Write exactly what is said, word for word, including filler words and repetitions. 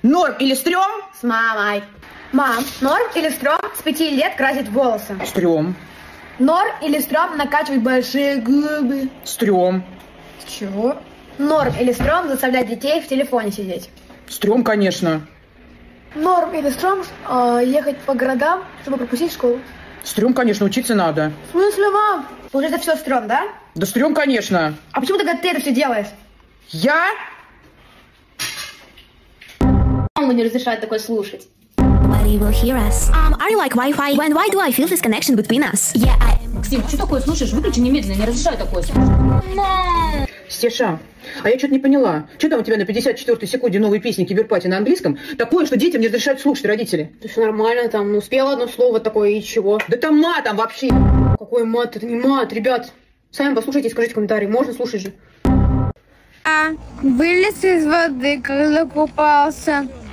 Норм или стрём? С мамой. Мам, норм или стрём с пяти лет красить волосы? Стрём. Норм или стрём накачивать большие губы? Стрём. Чего? Норм или стрём заставлять детей в телефоне сидеть? Стрём, конечно. Норм или стрём э, ехать по городам, чтобы пропустить школу? Стрём, конечно, учиться надо. В смысле, мам? Получается, все стрём, да? Да стрём, конечно. А почему тогда ты это все делаешь? Я? Мама не разрешает такое слушать. Nobody will hear us. Um, are you like Wi-Fi? When why do I feel this connection between us? Yeah, I am. Максим, что такое слушаешь? Выключи немедленно, не разрешаю такое слушать. Мам! Стеша, а я что-то не поняла. Что там у тебя на пятьдесят четвёртой секунде новой песни Киберпати на английском? Такое, что детям не разрешают слушать родители. Да все нормально, там, ну, спела одно слово такое, и чего? Да там матом вообще. Какой мат? Это не мат, ребят. Сами послушайте и скажите в комментарии, можно слушать же. А, вылез из воды, когда купался.